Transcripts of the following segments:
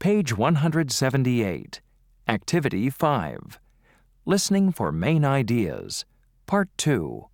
Page 178. Activity 5. Listening for Main Ideas. Part 2.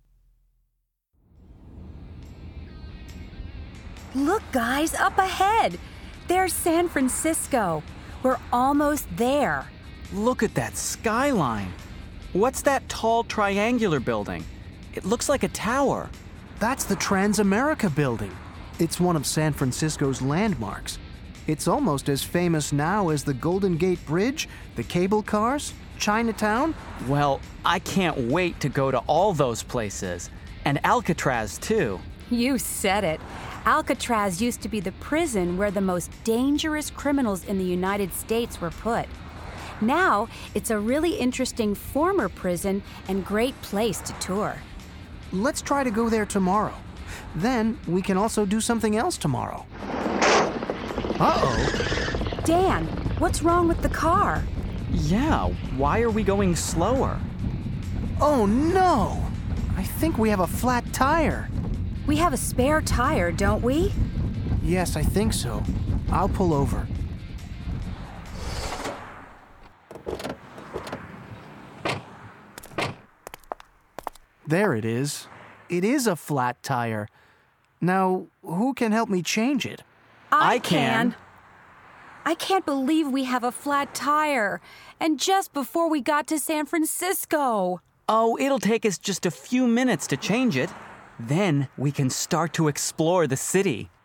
Look, guys, up ahead. There's San Francisco. We're almost there. Look at that skyline. What's that tall triangular building? It looks like a tower. That's the Transamerica Building. It's one of San Francisco's landmarks. It's almost as famous now as the Golden Gate Bridge, the cable cars, Chinatown. Well, I can't wait to go to all those places. And Alcatraz, too. You said it. Alcatraz used to be the prison where the most dangerous criminals in the United States were put. Now, it's a really interesting former prison and great place to tour. Let's try to go there tomorrow. Then we can also do something else tomorrow. Uh-oh. Dan, what's wrong with the car? Yeah, why are we going slower? Oh no! I think we have a flat tire. We have a spare tire, don't we? Yes, I think so. I'll pull over. There it is. It is a flat tire. Now, who can help me change it? I can. I can't believe we have a flat tire. And just before we got to San Francisco. Oh, it'll take us just a few minutes to change it. Then we can start to explore the city.